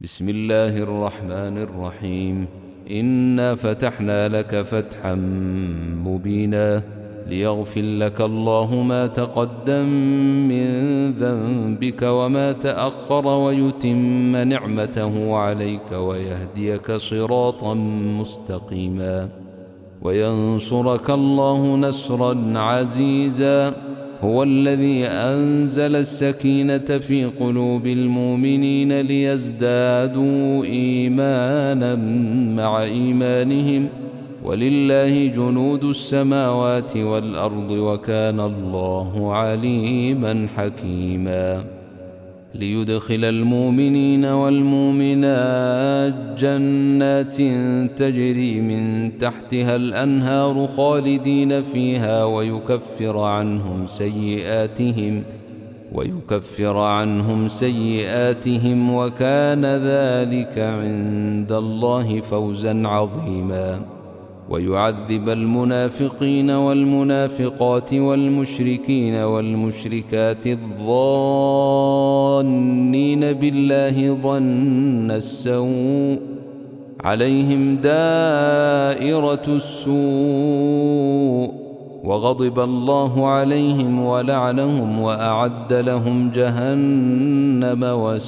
بسم الله الرحمن الرحيم. إنا فتحنا لك فتحا مبينا ليغفر لك الله ما تقدم من ذنبك وما تأخر ويتم نعمته عليك ويهديك صراطا مستقيما وينصرك الله نصرا عزيزا. هو الذي أنزل السكينة في قلوب المؤمنين ليزدادوا إيمانا مع إيمانهم ولله جنود السماوات والأرض وكان الله عليما حكيما. ليدخل المؤمنين والمؤمنات جنات تجري من تحتها الأنهار خالدين فيها ويكفر عنهم سيئاتهم وكان ذلك عند الله فوزا عظيما. ويعذب المنافقين والمنافقات والمشركين والمشركات الظانين بالله ظن السوء عليهم دائرة السوء وغضب الله عليهم ولعنهم وأعد لهم جهنم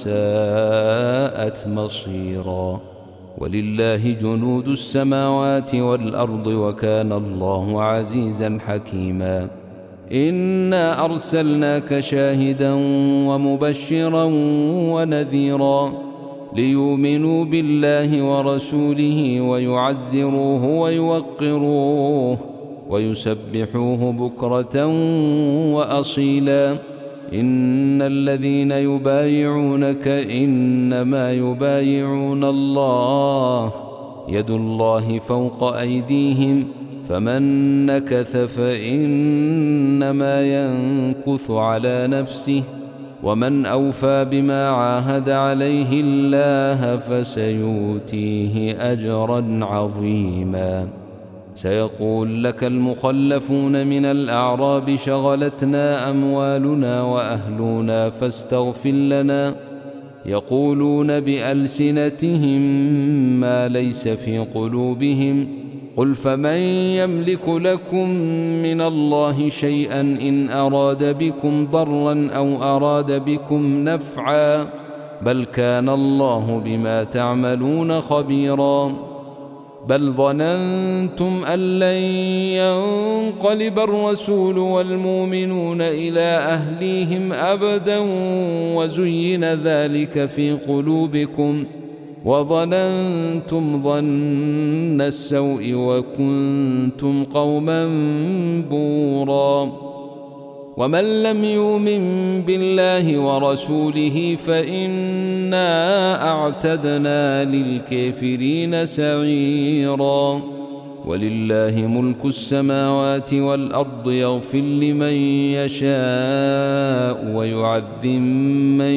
وساءت مصيرا. ولله جنود السماوات والأرض وكان الله عزيزا حكيما. إنا أرسلناك شاهدا ومبشرا ونذيرا ليؤمنوا بالله ورسوله ويعزروه ويوقروه ويسبحوه بكرة وأصيلا. إن الذين يبايعونك إنما يبايعون الله يد الله فوق أيديهم فمن نكث فإنما ينكث على نفسه ومن أوفى بما عاهد عليه الله فسيؤتيه أجرا عظيما. سيقول لك المخلفون من الأعراب شغلتنا أموالنا وأهلنا فاستغفر لنا يقولون بألسنتهم ما ليس في قلوبهم قل فمن يملك لكم من الله شيئا إن أراد بكم ضرا أو أراد بكم نفعا بل كان الله بما تعملون خبيرا. بل ظننتم أن لن ينقلب الرسول والمؤمنون إلى أهليهم أبدا وزين ذلك في قلوبكم وظننتم ظن السوء وكنتم قوما بورا. ومن لم يؤمن بالله ورسوله فإنا أعتدنا للكافرين سعيرا. ولله ملك السماوات والأرض يغفر لمن يشاء ويعذب من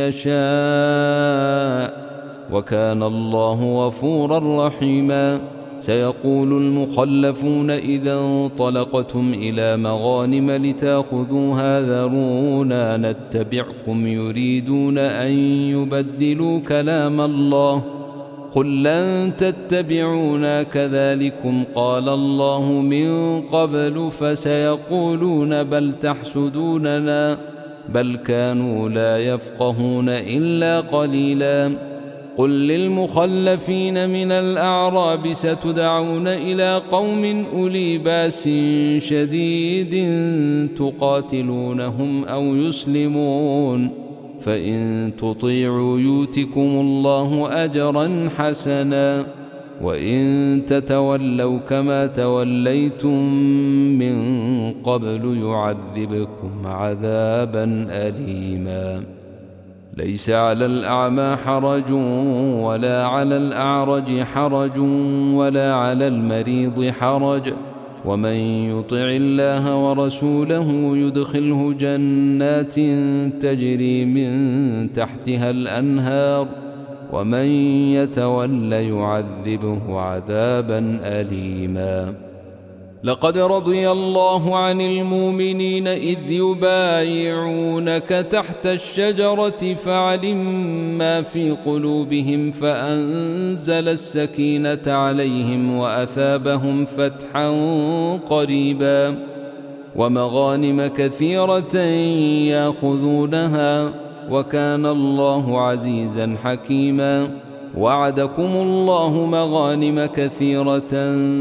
يشاء وكان الله غفورا رحيما. سيقول المخلفون إذا انطلقتم إلى مغانم لتأخذوها ذرونا نتبعكم يريدون أن يبدلوا كلام الله قل لن تتبعونا كذلكم قال الله من قبل فسيقولون بل تحسدوننا بل كانوا لا يفقهون إلا قليلا. قل للمخلفين من الأعراب ستدعون إلى قوم أولي باس شديد تقاتلونهم أو يسلمون فإن تطيعوا يؤتكم الله أجرا حسنا وإن تتولوا كما توليتم من قبل يعذبكم عذابا أليما. ليس على الأعمى حرج ولا على الأعرج حرج ولا على المريض حرج ومن يطع الله ورسوله يدخله جنات تجري من تحتها الأنهار ومن يتول يعذبه عذابا أليما. لقد رضي الله عن المؤمنين إذ يبايعونك تحت الشجرة فعلم ما في قلوبهم فأنزل السكينة عليهم وأثابهم فتحا قريبا ومغانم كثيرة يأخذونها وكان الله عزيزا حكيما وعدكم الله مغانم كثيرة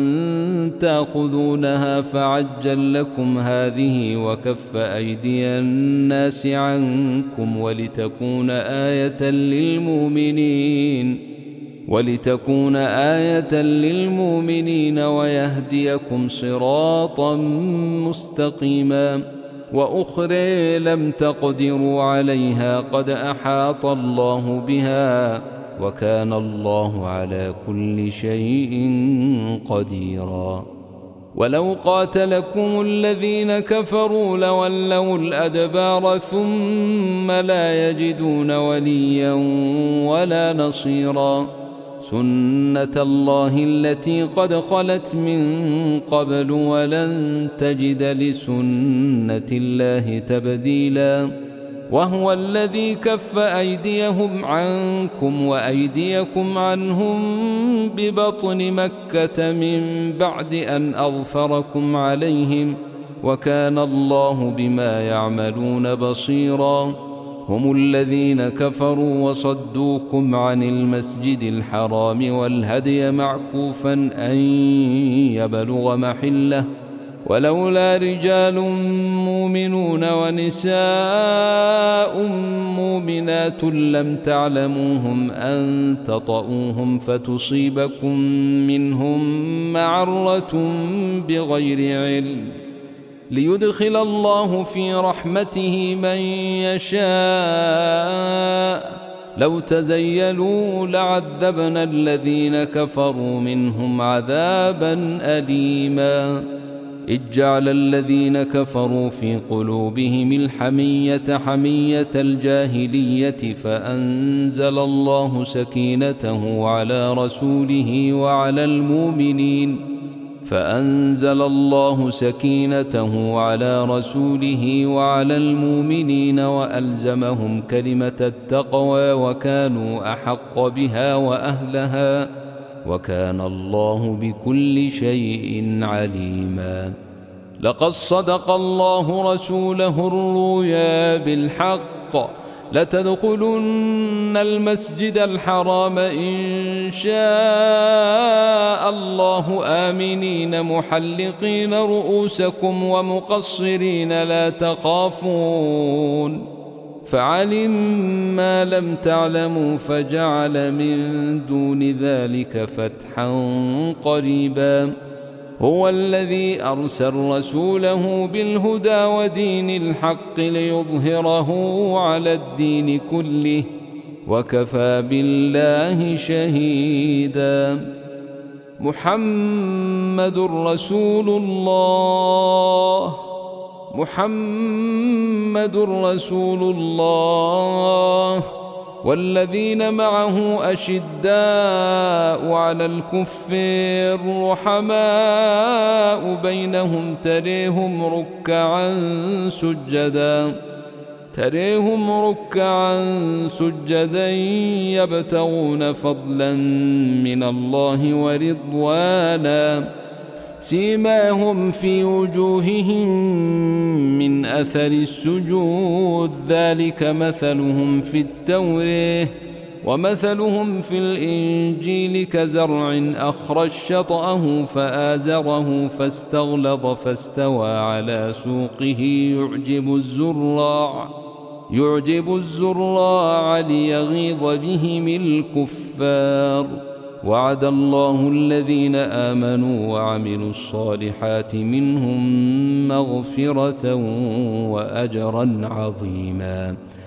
تأخذونها فعجل لكم هذه وكف أيدي الناس عنكم ولتكون آية للمؤمنين ويهديكم صراطا مستقيما وأخرى لم تقدروا عليها قد أحاط الله بها وكان الله على كل شيء قديرا ولو قاتلكم الذين كفروا لولوا الأدبار ثم لا يجدون وليا ولا نصيرا سنة الله التي قد خلت من قبل ولن تجد لسنة الله تبديلا وهو الذي كف أيديهم عنكم وأيديكم عنهم ببطن مكة من بعد أن أظفركم عليهم وكان الله بما يعملون بصيرا هم الذين كفروا وصدوكم عن المسجد الحرام والهدي معكوفا أن يبلغ محله ولولا رجال مؤمنون ونساء مؤمنات لم تعلموهم أن تطؤوهم فتصيبكم منهم معرة بغير علم ليدخل الله في رحمته من يشاء لو تزيلوا لعذبنا الذين كفروا منهم عذابا أليما إذ جعل الذين كفروا في قلوبهم الحمية حمية الجاهلية فأنزل الله سكينته على رسوله وعلى المؤمنين وألزمهم كلمة التقوى وكانوا أحق بها وأهلها وكان الله بكل شيء عليما لقد صدق الله رسوله الرؤيا بالحق لتدخلن المسجد الحرام إن شاء الله آمنين محلقين رؤوسكم ومقصرين لا تخافون فعلم ما لم تعلموا فجعل من دون ذلك فتحا قريبا هو الذي أرسل رسوله بالهدى ودين الحق ليظهره على الدين كله وكفى بالله شهيدا محمد رسول الله والذين معه أشداء على الكفار رحماء بينهم تريهم ركعا سجدا يبتغون فضلا من الله ورضوانا سيماهم في وجوههم من أثر السجود ذلك مثلهم في التوراة ومثلهم في الإنجيل كزرع أخرج شطأه فآزره فاستغلظ فاستوى على سوقه يعجب الزراع ليغيظ بهم الكفار وعد الله الذين آمنوا وعملوا الصالحات منهم مغفرة وأجرا عظيما